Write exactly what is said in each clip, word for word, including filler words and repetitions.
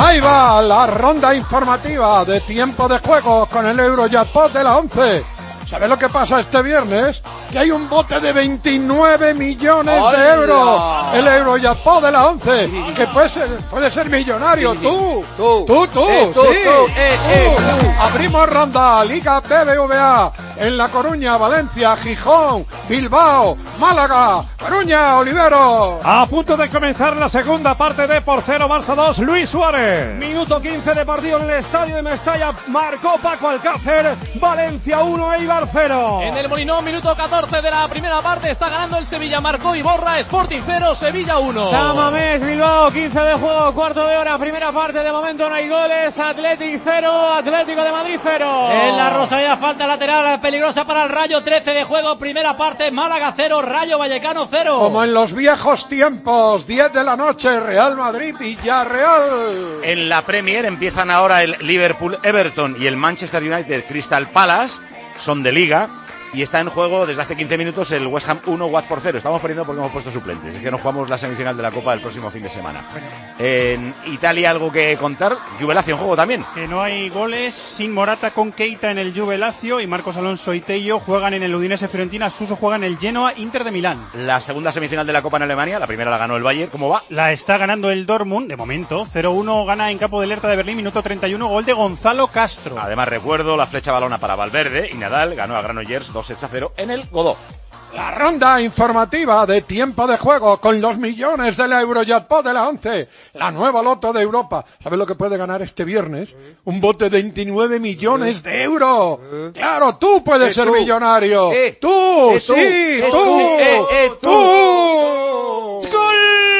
Ahí va la ronda informativa de tiempo de juego con el Eurojackpot de la once. ¿Sabes lo que pasa este viernes? Que hay un bote de veintinueve millones ¡Hola! de euros. El Eurojackpot de la once. Que puede ser, puede ser millonario. Tú, tú, tú, tú, eh, tú, sí. tú, eh, eh, Tú. Abrimos ronda. Liga B B V A. En La Coruña, Valencia, Gijón, Bilbao, Málaga, Coruña, Olivero. A punto de comenzar la segunda parte de por cero Barça dos, Luis Suárez. Minuto quince de partido en el estadio de Mestalla. Marcó Paco Alcácer. Valencia uno, Eibar cero. En el Molinón, minuto catorce de la primera parte, está ganando el Sevilla. Marcó Iborra, Sporting cero, Sevilla uno. San Mamés, Bilbao, quince de juego, cuarto de hora, primera parte. De momento no hay goles. Athletic cero, Atlético de Madrid cero. En la Rosaleda, falta lateral peligrosa para el Rayo, trece de juego, primera parte. Málaga cero, Rayo Vallecano cero. Como en los viejos tiempos, diez de la noche, Real Madrid, Villarreal. En la Premier empiezan ahora el Liverpool Everton y el Manchester United Crystal Palace. Son de liga y está en juego desde hace quince minutos el West Ham uno, Watford cero. Estamos perdiendo porque hemos puesto suplentes. Es que no jugamos la semifinal de la Copa del próximo fin de semana. En Italia, ¿algo que contar? Juve Lazio en juego también. Que no hay goles, sin Morata con Keita en el Juve Lazio y Marcos Alonso y Tello juegan en el Udinese Fiorentina. Suso juega en el Genoa, Inter de Milán. La segunda semifinal de la Copa en Alemania, la primera la ganó el Bayern. ¿Cómo va? La está ganando el Dortmund, de momento. cero uno gana en campo del Hertha de Berlín, minuto treinta y uno, gol de Gonzalo Castro. Además, recuerdo la flecha balona para Valverde y Nadal ganó a Granollers dos a cero en el Godó. La ronda informativa de tiempo de juego con los millones de la Eurojackpot de la once. La nueva loto de Europa. ¿Sabes lo que puede ganar este viernes? Un bote de veintinueve millones de euros. Claro, tú puedes eh, ser tú. millonario. Eh, tú, eh, sí, tú. Eh, tú. tú. Eh, eh, tú. tú. ¡Gol!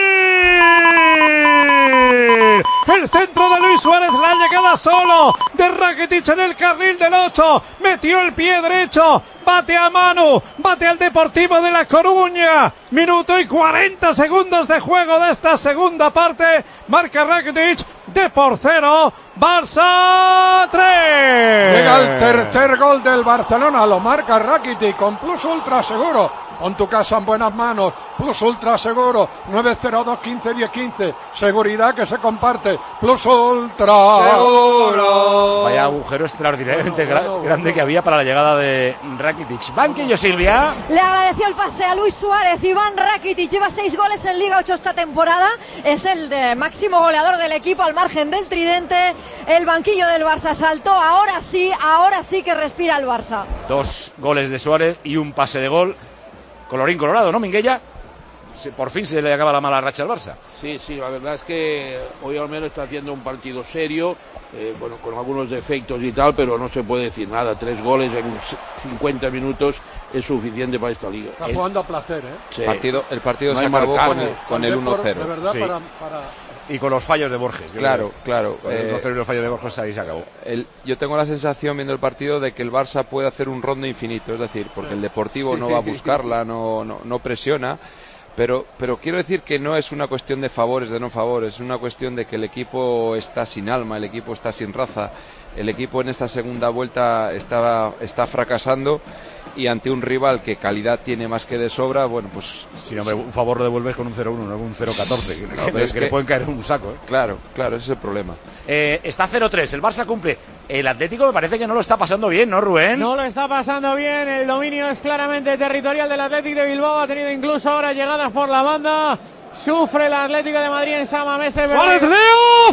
El centro de Luis Suárez, la llegada solo de Rakitic en el carril del ocho. Metió el pie derecho. Bate a mano. Bate al Deportivo de La Coruña. Minuto y cuarenta segundos de juego de esta segunda parte. Marca Rakitic. De por cero. Barça tres. Llega el tercer gol del Barcelona. Lo marca Rakitic con Plus Ultra Seguro. Pon tu casa en buenas manos. Plus Ultra Seguro. nueve cero dos quince diez quince. Seguridad que se comparte. Plus Ultra Seguro. Vaya agujero extraordinariamente bueno, bueno, gra- grande bueno. que había para la llegada de Rakitic. Banquillo, Silvia. Le agradeció el pase a Luis Suárez. Iván Rakitic lleva seis goles en Liga, ocho esta temporada. Es el de máximo goleador del equipo al margen del tridente. El banquillo del Barça saltó. Ahora sí, ahora sí que respira el Barça. Dos goles de Suárez y un pase de gol. Colorín colorado, ¿no, Minguella? Por fin se le acaba la mala racha al Barça. Sí, sí, la verdad es que hoy al menos está haciendo un partido serio, eh, bueno, con algunos defectos y tal, pero no se puede decir nada. Tres goles en cincuenta minutos es suficiente para esta liga. Está jugando a placer, ¿eh? Sí. El partido, el partido no se acabó con el, con el uno uno cero. De verdad, sí. para, para... Y con los fallos de Borges. Claro, claro. Con eh, el uno cero y los fallos de Borges ahí se acabó. El, yo tengo la sensación viendo el partido de que el Barça puede hacer un rondo infinito, es decir, porque sí. el Deportivo sí. no va a buscarla, no, no, no presiona. Pero, pero quiero decir que no es una cuestión de favores, de no favores, es una cuestión de que el equipo está sin alma, el equipo está sin raza, el equipo en esta segunda vuelta está, está fracasando y ante un rival que calidad tiene más que de sobra, bueno, pues... Si no, un favor lo devuelves con un cero uno, no con un cero catorce, que, no, que, que, es que que le pueden caer en un saco. ¿eh? Claro, claro, ese es el problema. Eh, está cero tres, el Barça cumple. El Atlético me parece que no lo está pasando bien, ¿no, Rubén? No lo está pasando bien, el dominio es claramente territorial del Atlético de Bilbao, ha tenido incluso ahora llegadas por la banda. Sufre el Atlético de Madrid en San Mamés. ¡Suárez Leo!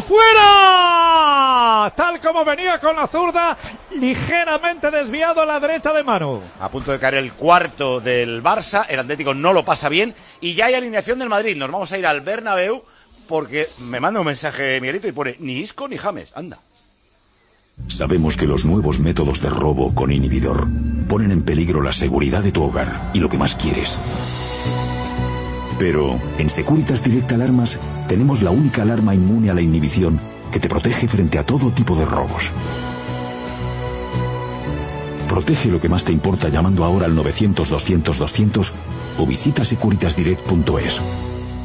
¡Fuera! Tal como venía con la zurda, ligeramente desviado a la derecha de Manu. A punto de caer el cuarto del Barça, el Atlético no lo pasa bien y ya hay alineación del Madrid. Nos vamos a ir al Bernabéu porque me manda un mensaje Miguelito y pone ni Isco ni James. Anda. Sabemos que los nuevos métodos de robo con inhibidor ponen en peligro la seguridad de tu hogar y lo que más quieres. Pero en Securitas Direct Alarmas tenemos la única alarma inmune a la inhibición que te protege frente a todo tipo de robos. Protege lo que más te importa llamando ahora al novecientos doscientos doscientos o visita securitas direct punto es.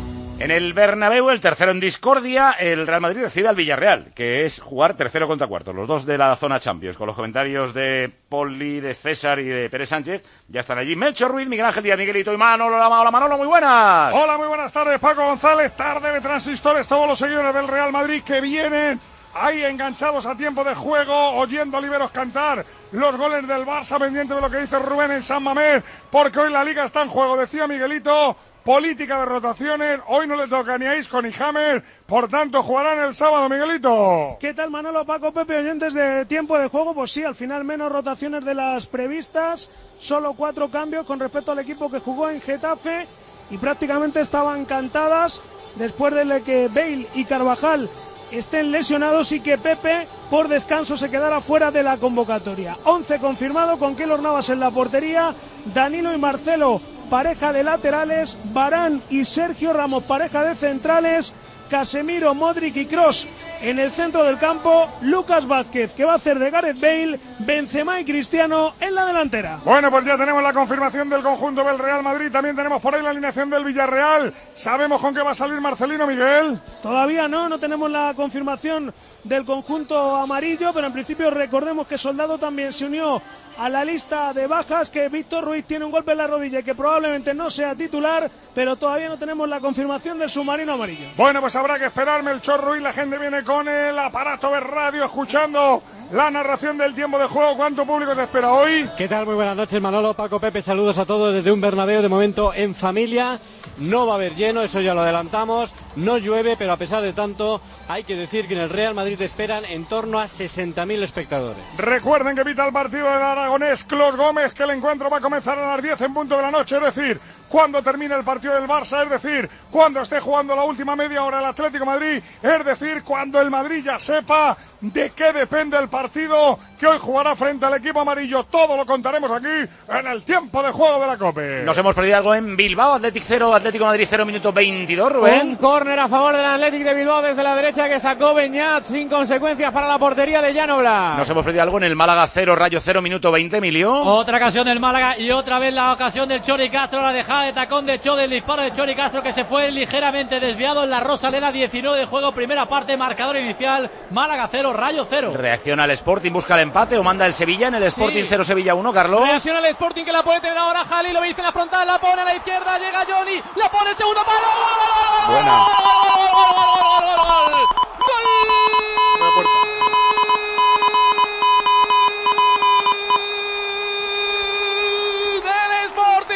En el Bernabéu, el tercero en discordia, el Real Madrid recibe al Villarreal, que es jugar tercero contra cuarto, los dos de la zona Champions. Con los comentarios de Poli, de César y de Pérez Sánchez, ya están allí Melchor Ruiz, Miguel Ángel Díaz, Miguelito y Manolo. Hola Manolo, muy buenas. Hola, muy buenas tardes, Paco González, tarde de transistores, todos los seguidores del Real Madrid que vienen ahí enganchados a tiempo de juego, oyendo a liberos cantar los goles del Barça, pendiente de lo que dice Rubén en San Mamés, porque hoy la Liga está en juego, decía Miguelito. Política de rotaciones, hoy no le toca ni a Isco ni Hammer, por tanto jugarán el sábado, Miguelito. ¿Qué tal, Manolo, Paco, Pepe, oyentes de tiempo de juego? Pues sí, al final menos rotaciones de las previstas, solo cuatro cambios con respecto al equipo que jugó en Getafe y prácticamente estaban cantadas después de que Bale y Carvajal estén lesionados y que Pepe por descanso se quedara fuera de la convocatoria. once confirmado con Keylor Navas en la portería, Danilo y Marcelo pareja de laterales, Varane y Sergio Ramos pareja de centrales, Casemiro, Modric y Kroos en el centro del campo, Lucas Vázquez que va a hacer de Gareth Bale, Benzema y Cristiano en la delantera. Bueno, pues ya tenemos la confirmación del conjunto del Real Madrid, también tenemos por ahí la alineación del Villarreal. ¿Sabemos con qué va a salir Marcelino, Miguel? Todavía no, no tenemos la confirmación del conjunto amarillo, pero en principio recordemos que Soldado también se unió a la lista de bajas, que Víctor Ruiz tiene un golpe en la rodilla y que probablemente no sea titular, pero todavía no tenemos la confirmación del submarino amarillo. Bueno, pues habrá que esperar. Melchor Ruiz, la gente viene con el aparato de radio escuchando la narración del tiempo de juego. ¿Cuánto público te espera hoy? ¿Qué tal? Muy buenas noches, Manolo, Paco, Pepe, saludos a todos desde un Bernabéu de momento en familia. No va a haber lleno, eso ya lo adelantamos, no llueve, pero a pesar de tanto hay que decir que en el Real Madrid esperan en torno a sesenta mil espectadores. Recuerden que pita el partido del aragonés Clos Gómez, que el encuentro va a comenzar a las diez en punto de la noche, es decir, cuando termine el partido del Barça, es decir, cuando esté jugando la última media hora el Atlético de Madrid, es decir, cuando el Madrid ya sepa de qué depende el partido que hoy jugará frente al equipo amarillo. Todo lo contaremos aquí en el tiempo de juego de la COPE. Nos hemos perdido algo en Bilbao, Athletic cero, Atlético de Madrid cero, minuto veintidós, Rubén. Un córner a favor del Athletic de Bilbao desde la derecha que sacó Beñat, sin consecuencias para la portería de Jan Oblak. Nos hemos perdido algo en el Málaga cero, Rayo cero, minuto veinte, Emilio. Otra ocasión del Málaga y otra vez la ocasión del Chori Castro, la dejada de tacón de Cho, del disparo de Chori Castro que se fue ligeramente desviado en la Rosaleda. Diecinueve de juego, primera parte, marcador inicial, Málaga cero, Rayo cero. Reacciona el Sporting, busca el empate o manda el Sevilla en el Sporting sí. cero, Sevilla uno, Carlos. Reacciona el Sporting que la puede tener ahora Halilovic en la frontal, la pone a la izquierda, llega Johnny, la pone el segundo palo. Buena. ¡Gol, gol, gol, gol, gol, gol! ¡Del Sporting!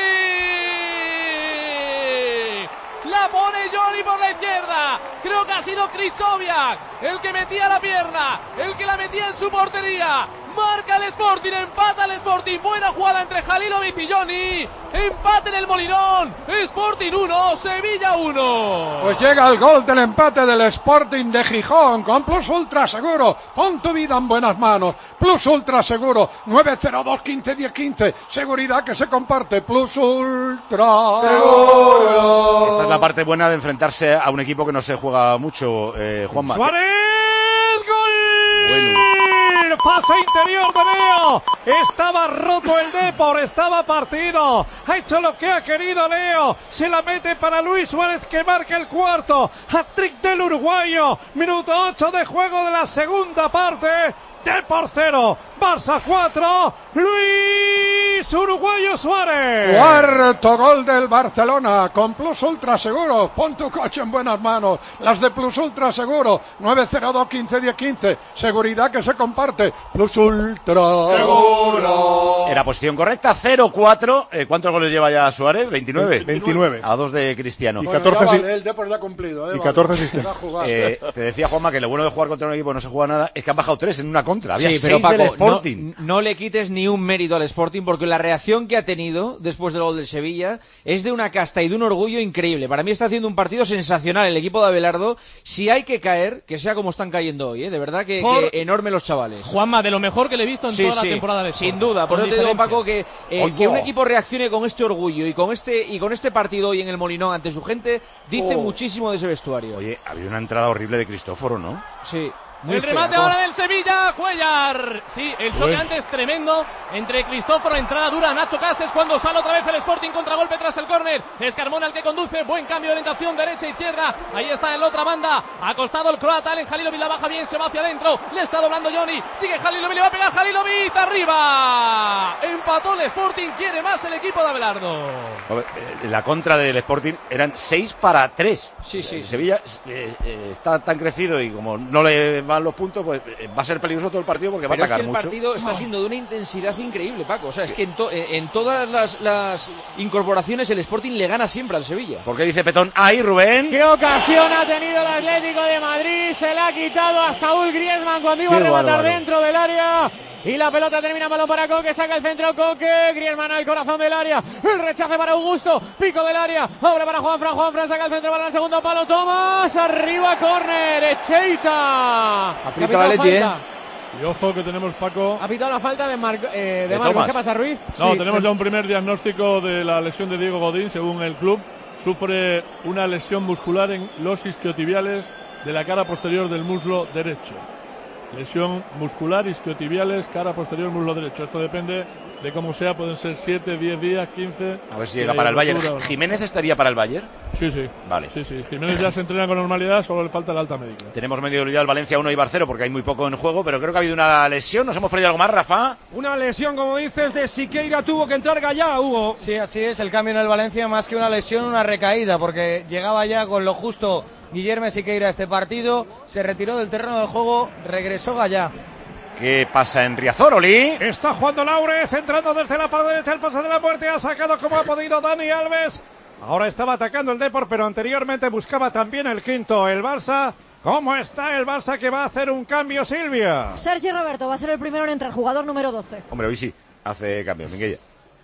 La pone Johnny por la izquierda. Creo que ha sido Krychowiak el que metía la pierna, el que la metía en su portería. Marca el Sporting, empata el Sporting. Buena jugada entre Halilovic y Johnny. Empate en el Molinón. Sporting uno, Sevilla uno. Pues llega el gol del empate del Sporting de Gijón con Plus Ultra Seguro. Pon tu vida en buenas manos. Plus Ultra Seguro. nueve cero dos, quince, diez, quince. Seguridad que se comparte. Plus Ultra Seguro. Esta es la parte buena de enfrentarse a un equipo que no se juega mucho, eh, Juanma. ¡Suárez! ¡Gol! Bueno. Pase interior de Leo. Estaba roto el Depor, estaba partido. Ha hecho lo que ha querido Leo. Se la mete para Luis Suárez que marca el cuarto. Hat-trick del uruguayo. Minuto ocho de juego de la segunda parte. Depor cero, Barça cuatro, Luis Uruguayo Suárez. Cuarto gol del Barcelona con Plus Ultra Seguro. Pon tu coche en buenas manos. Las de Plus Ultra Seguro. nueve cero dos, quince, diez, quince. Seguridad que se comparte. Plus Ultra Seguro. Era posición correcta, cero cuatro. Eh, ¿Cuántos goles lleva ya Suárez? ¿veintinueve? veintinueve. A dos de Cristiano. Bueno, y catorce, ya vale, el Depor ya ha cumplido. Eh, y catorce vale. asistencias. Eh, te decía, Juanma, que lo bueno de jugar contra un equipo que no se juega nada es que han bajado tres en una contra. Había sí, seis pero Paco, del Sporting. No, no le quites ni un mérito al Sporting porque la reacción que ha tenido después del gol del Sevilla es de una casta y de un orgullo increíble. Para mí está haciendo un partido sensacional el equipo de Abelardo. Si hay que caer, que sea como están cayendo hoy, ¿eh? De verdad que, Por... que enorme los chavales. Juanma, de lo mejor que le he visto en sí, toda sí, la temporada de sin duda. Por eso te digo, Paco, que, eh, que un equipo reaccione con este orgullo y con este y con este partido hoy en el Molinón ante su gente dice oh. muchísimo de ese vestuario. Oye, había una entrada horrible de Cristóforo, ¿no? Sí. el remate feo. Ahora del Sevilla, Cuellar. Sí, el choque Uy. antes tremendo entre Cristóforo, entrada dura, Nacho Cases, cuando sale otra vez el Sporting, contragolpe tras el córner. Es Carmona el que conduce, buen cambio de orientación, derecha, izquierda. Ahí está en la otra banda, acostado el croata, Alen Halilovic la baja bien, se va hacia adentro, le está doblando Johnny, sigue Halilovic, le va a pegar Halilovic, arriba. Empató el Sporting, quiere más el equipo de Abelardo. La contra del Sporting eran seis para tres. Sí, sí. Sevilla eh, eh, está tan crecido y como no le van los puntos, pues eh, va a ser peligroso todo el partido porque Pero va a atacar es que el mucho. El partido está siendo de una intensidad increíble, Paco. O sea, es que en, to en todas las, las incorporaciones el Sporting le gana siempre al Sevilla. ¿Por qué dice Petón? ¡Ahí, Rubén! ¿Qué ocasión ha tenido el Atlético de Madrid? Se la ha quitado a Saúl Griezmann cuando iba a rematar dentro del área. Y la pelota termina en balón para Coque, saca el centro Coque, Griezmann al corazón del área, el rechace para Augusto, pico del área, abre para Juanfran, Juanfran saca el centro para el segundo palo, Tomás, arriba córner, Echeita. Aprieta la Leti, ¿eh? Y ojo que tenemos, Paco. Ha pitado la falta de, Mar eh, de, de Marcos. ¿Qué pasa, Ruiz? No, sí, tenemos sí. ya un primer diagnóstico de la lesión de Diego Godín, según el club. Sufre una lesión muscular en los isquiotibiales de la cara posterior del muslo derecho. Lesión muscular, isquiotibiales, cara posterior, muslo derecho. Esto depende de cómo sea, pueden ser siete, diez días, quince. A ver si llega para el Bayern. ¿Jiménez estaría para el Bayern? Sí, sí. Vale. Sí, sí. Jiménez ya se entrena con normalidad, solo le falta la alta médica. Tenemos medio olvidado el Valencia uno y Bar cero porque hay muy poco en juego, pero creo que ha habido una lesión. ¿Nos hemos perdido algo más, Rafa? Una lesión, como dices, de Siqueira, tuvo que entrar Gallá, Hugo. Sí, así es, el cambio en el Valencia, más que una lesión, una recaída, porque llegaba ya con lo justo Guillermo Siqueira a este partido, se retiró del terreno de juego, regresó Gallá. ¿Qué pasa en Riazor, Oli? Está jugando Laure, centrando desde la parte derecha el pase de la muerte, ha sacado como ha podido Dani Alves. Ahora estaba atacando el Depor, pero anteriormente buscaba también el quinto, el Barça. ¿Cómo está el Barça que va a hacer un cambio, Silvia? Sergi Roberto va a ser el primero en entrar, jugador número doce. Hombre, hoy sí, hace cambio, Minguella.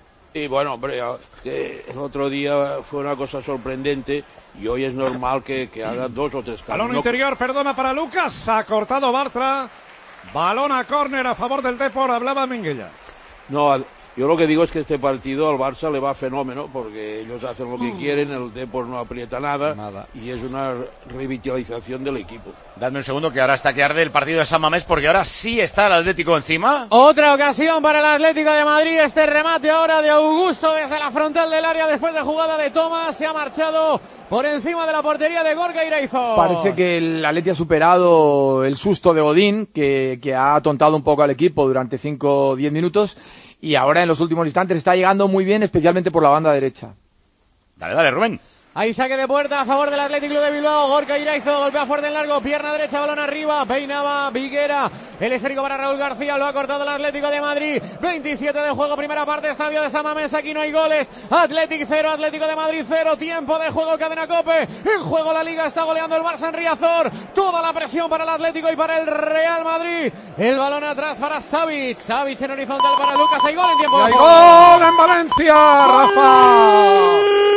Y bueno, hombre, eh, el otro día fue una cosa sorprendente y hoy es normal que, que haga dos o tres cambios. Balón interior, perdona para Lucas, ha cortado Bartra. Balón a córner a favor del Depor, hablaba Minguella. No, yo lo que digo es que este partido al Barça le va fenómeno porque ellos hacen lo que quieren, el Depor no aprieta nada, nada y es una revitalización del equipo. Dadme un segundo que ahora está que arde el partido de San Mamés porque ahora sí está el Atlético encima. Otra ocasión para el Atlético de Madrid, este remate ahora de Augusto desde la frontal del área después de jugada de Tomás, se ha marchado por encima de la portería de Gorka Iraizo. Parece que el Atleti ha superado el susto de Godín, que, que ha atontado un poco al equipo durante cinco o diez minutos, y ahora en los últimos instantes está llegando muy bien, especialmente por la banda derecha. Dale, dale, Rubén. Ahí saque de puerta a favor del Atlético de Bilbao. Gorka Iraizo golpea fuerte en largo, pierna derecha, balón arriba, peinaba Viguera, el esférico para Raúl García, lo ha cortado el Atlético de Madrid. veintisiete de juego, primera parte, estadio de San Mamés, aquí no hay goles. Atlético cero, Atlético de Madrid cero, tiempo de juego, cadena COPE. En juego la Liga, está goleando el Barça en Riazor. Toda la presión para el Atlético y para el Real Madrid. El balón atrás para Savic, Savic en horizontal para Lucas, hay gol en tiempo de hay juego. ¡Gol en Valencia, Rafa!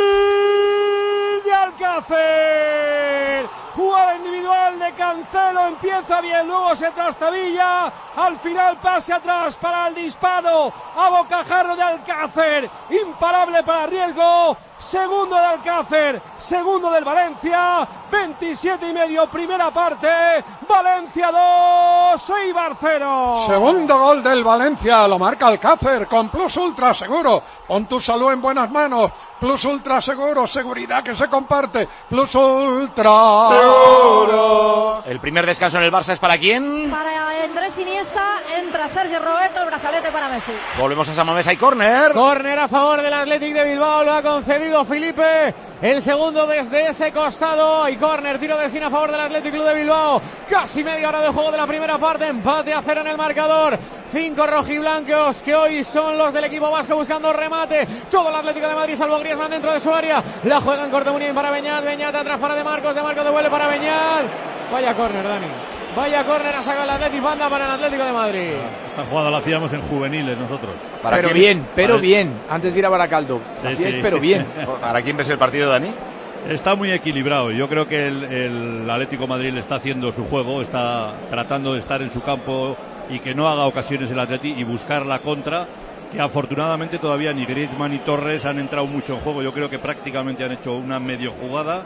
Alcácer, jugada individual de Cancelo, empieza bien, luego se trastabilla, al final pase atrás para el disparo a bocajarro de Alcácer, imparable para riesgo, segundo de Alcácer, segundo del Valencia, veintisiete y medio, primera parte, Valencia dos, Eibar cero. Segundo gol del Valencia, lo marca Alcácer con Plus Ultra Seguro, pon tu salud en buenas manos. Plus Ultra Seguro, seguridad que se comparte. Plus Ultra Seguro. El primer descanso en el Barça es para quién? Para Andrés Iniesta, entra Sergio Roberto, el brazalete para Messi. Volvemos a San Mamés, hay córner. Córner a favor del Athletic de Bilbao, lo ha concedido Felipe. El segundo desde ese costado. Hay córner, tiro de esquina a favor del Athletic Club de Bilbao. Casi media hora de juego de la primera parte. Empate a cero en el marcador. Cinco rojiblancos que hoy son los del equipo vasco buscando remate. Todo el Atlético de Madrid salvo Griezmann dentro de su área. La juega en corto Muniain para Beñat. Beñat atrás para De Marcos. De Marcos devuelve para Beñat. Vaya córner, Dani. Vaya córner ha sacado el Atlético, banda para el Atlético de Madrid. Esta jugada la hacíamos en juveniles nosotros. ¿Para pero quién? bien, pero para bien. Antes de ir a Baracaldo. Sí, sí. Pero bien. ¿Para quién ves el partido, Dani? Está muy equilibrado. Yo creo que el, el Atlético de Madrid le está haciendo su juego, está tratando de estar en su campo y que no haga ocasiones el Atlético y buscar la contra, que afortunadamente todavía ni Griezmann ni Torres han entrado mucho en juego. Yo creo que prácticamente han hecho una medio jugada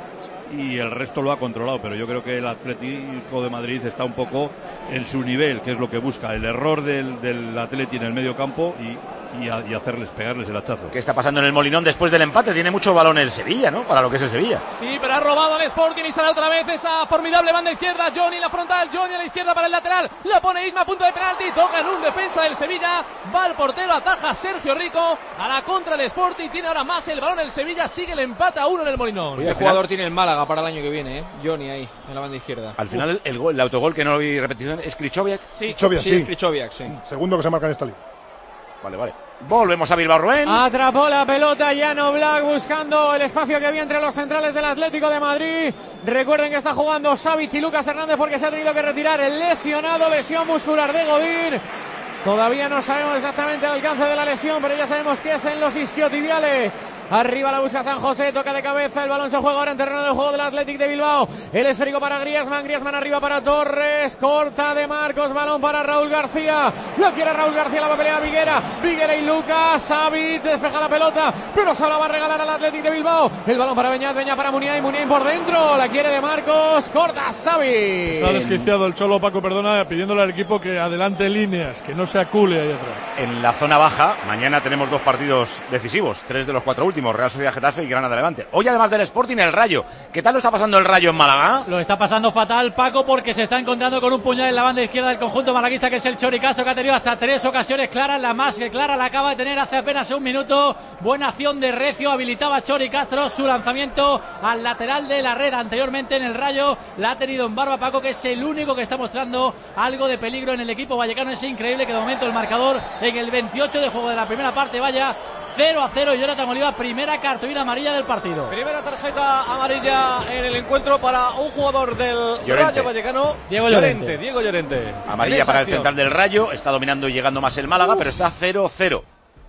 y el resto lo ha controlado, pero yo creo que el Atlético de Madrid está un poco en su nivel, que es lo que busca, el error del, del Atleti en el medio campo y, y, a, y hacerles, pegarles el hachazo. ¿Qué está pasando en el Molinón después del empate? Tiene mucho balón el Sevilla, ¿no? Para lo que es el Sevilla. Sí, pero ha robado al Sporting y sale otra vez esa formidable banda izquierda. Johnny en la frontal, Johnny a la izquierda para el lateral, la pone Isma a punto de penalti, tocan un defensa del Sevilla, va al portero, ataja Sergio Rico, a la contra el Sporting, tiene ahora más el balón el Sevilla, sigue el empate a uno en el Molinón. ¿Qué jugador tiene el Málaga para el año que viene, eh? Johnny ahí, en la banda izquierda. Al final el, el, gol, el autogol que no lo vi repetición es Krychowiak. Sí, Krychowiak, sí, sí. Krychowiak, sí. Segundo que se marca en esta liga. Vale, vale. Volvemos a Bilbao, Rubén. Atrapó la pelota Llano Black buscando el espacio que había entre los centrales del Atlético de Madrid. Recuerden que está jugando Savic y Lucas Hernández porque se ha tenido que retirar el lesionado, lesión muscular de Godín. Todavía no sabemos exactamente el alcance de la lesión, pero ya sabemos que es en los isquiotibiales. Arriba la busca San José, toca de cabeza, el balón se juega ahora en terreno de juego del Athletic de Bilbao. El esférico para Griezmann, Griezmann arriba para Torres, corta de Marcos, balón para Raúl García. Lo quiere Raúl García, la va a pelear Viguera, Viguera y Lucas, Savic despeja la pelota, pero se la va a regalar al Athletic de Bilbao. El balón para Beñat, Beñat para Muniain, Muniain por dentro, la quiere de Marcos, corta Savic. Está desquiciado el Cholo, Paco, perdona, pidiéndole al equipo que adelante líneas, que no se acule ahí atrás. En la zona baja, mañana tenemos dos partidos decisivos, tres de los cuatro últimos, Real Sociedad Getafe y Granada Levante. Hoy, además del Sporting, el Rayo. ¿Qué tal lo está pasando el Rayo en Málaga? Lo está pasando fatal, Paco, porque se está encontrando con un puñal en la banda izquierda del conjunto malaguista, que es el Chori Castro, que ha tenido hasta tres ocasiones claras. La más que clara la acaba de tener hace apenas un minuto. Buena acción de Recio, habilitaba Chori Castro su lanzamiento al lateral de la red. Anteriormente en el Rayo la ha tenido en barba, Paco, que es el único que está mostrando algo de peligro en el equipo vallecano. Es increíble que de momento el marcador en el veintiocho de juego de la primera parte vaya cero a cero. Jonathan Oliva, primera cartulina amarilla del partido. Primera tarjeta amarilla en el encuentro para un jugador del Llorente. Rayo Vallecano. Diego Llorente, Llorente. Diego Llorente. Amarilla para el central del Rayo. Está dominando y llegando más el Málaga, pero está cero cero.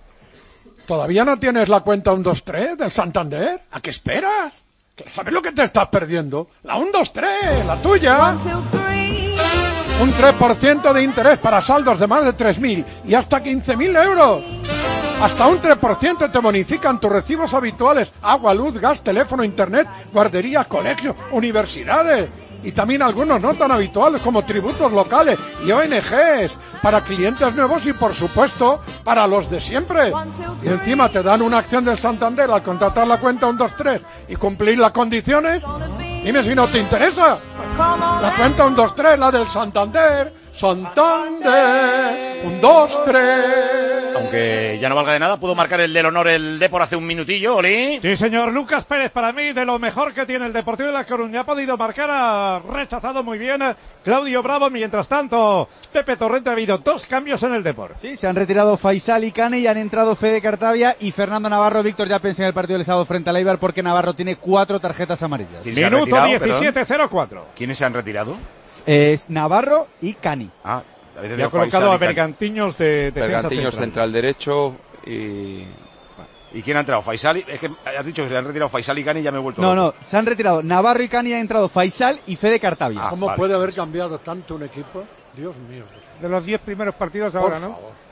¿Todavía no tienes la cuenta uno dos tres del Santander? ¿A qué esperas? ¿Sabes lo que te estás perdiendo? La uno dos tres, la tuya. Un tres por ciento de interés para saldos de más de tres mil y hasta quince mil euros. Hasta un tres por ciento te bonifican tus recibos habituales: agua, luz, gas, teléfono, internet, guarderías, colegios, universidades. Y también algunos no tan habituales como tributos locales y O N Ges para clientes nuevos y, por supuesto, para los de siempre. Y encima te dan una acción del Santander al contratar la cuenta uno dos tres y cumplir las condiciones. Dime si no te interesa. La cuenta uno dos tres, la del Santander. Santander, uno dos tres. Aunque ya no valga de nada, pudo marcar el del honor el Depor hace un minutillo, Oli. Sí, señor. Lucas Pérez, para mí, de lo mejor que tiene el Deportivo de La Coruña. Ha podido marcar, ha rechazado muy bien Claudio Bravo. Mientras tanto, Pepe Torrente, ha habido dos cambios en el Depor. Sí, se han retirado Faisal y Cane y han entrado Fede Cartavia y Fernando Navarro. Víctor ya pensé en el partido del sábado frente al Eibar, porque Navarro tiene cuatro tarjetas amarillas. Minuto diecisiete cero cuatro. ¿Quiénes se han retirado? Eh, Navarro y Cani. Ah, y ha colocado a Bergantiños de defensa Bergantiños central. central derecho y... ¿Y quién ha entrado? Faisal y... Es que has dicho que se han retirado Faisal y Cani y ya me he vuelto No, loco. no, se han retirado Navarro y Cani, y han entrado Faisal y Fede Cartavia. Ah, ¿Cómo vale. puede haber cambiado tanto un equipo? Dios mío. De los diez primeros partidos Por ahora, ¿no? favor.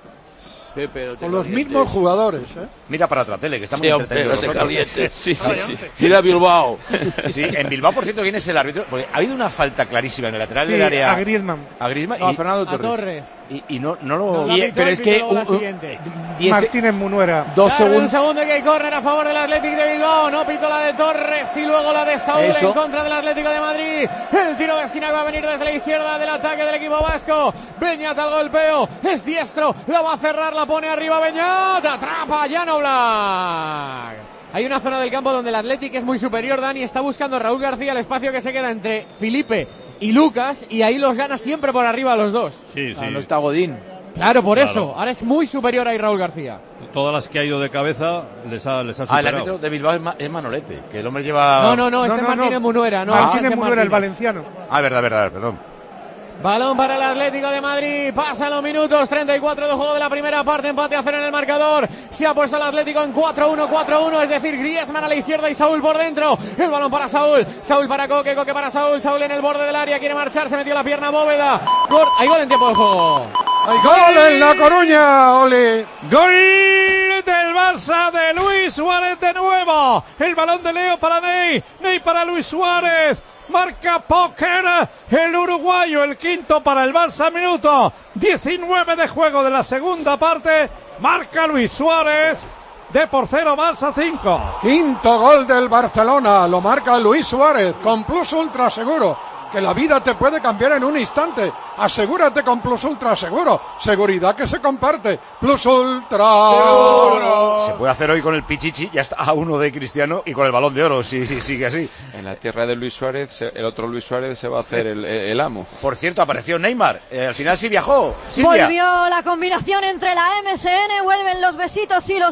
Pepe, no Con los mismos jugadores, ¿eh? Mira para otra tele, que estamos sí, entretenidos. Hombre, caliente. Sí, sí, sí. Mira Bilbao. Sí, en Bilbao, por cierto, ¿quién es el árbitro? Porque ha habido una falta clarísima en el lateral Sí, del área. a Griezmann. A Griezmann No, y a Fernando A Torres. Y, y no, no lo... No, y, pero es que... Uh, uh, diez... Martínez Munuera. Dos segundos. Un segundo que hay córner a favor del Atlético de Bilbao. No pito la de Torres y luego la de Saúl Eso. en contra del Atlético de Madrid. El tiro de esquina va a venir desde la izquierda del ataque del equipo vasco. Beñat al golpeo. Es diestro. La va a cerrar, la pone arriba Beñat. Atrapa Llano Black. Hay una zona del campo donde el Atlético es muy superior, Dani. Está buscando Raúl García el espacio que se queda entre Felipe y Lucas, y ahí los gana siempre por arriba los dos. Sí, sí. Ah, no está Godín. Claro, por Claro. eso. Ahora es muy superior ahí Raúl García. Todas las que ha ido de cabeza les ha, les ha Ah, superado. el árbitro de Bilbao es, Ma- es Manolete, que el hombre lleva... No, no, no, este No, es no, Martínez no. Munuera. No, Martínez este es Munuera, el Martínez. valenciano. Ah, verdad, verdad, perdón. Balón para el Atlético de Madrid. Pasan los minutos. treinta y cuatro de juego de la primera parte. Empate a cero en el marcador. Se ha puesto el Atlético en cuatro uno, cuatro uno. Es decir, Griezmann a la izquierda y Saúl por dentro. El balón para Saúl. Saúl para Coque. Coque para Saúl. Saúl en el borde del área. Quiere marchar. Se metió la pierna Bóveda. Gol. Hay gol en tiempo de juego. ¡Hay gol en La Coruña, Oli! Gol del Barça de Luis Suárez de nuevo. El balón de Leo para Ney. Ney para Luis Suárez. Marca Póker el uruguayo, el quinto para el Barça, minuto diecinueve de juego de la segunda parte. Marca Luis Suárez. De por cero, Barça cinco. Quinto gol del Barcelona, lo marca Luis Suárez con Plus Ultra Seguro. Que la vida te puede cambiar en un instante. Asegúrate con Plus Ultra Seguro. Seguridad que se comparte. Plus Ultra Seguro. Se puede hacer hoy con el Pichichi, ya está a uno de Cristiano, y con el Balón de Oro, si sigue así. En la tierra de Luis Suárez, el otro Luis Suárez se va a hacer el, el amo. Por cierto, apareció Neymar. Eh, al final sí viajó. Silvia. Volvió la combinación entre la M S N. Vuelven los besitos y los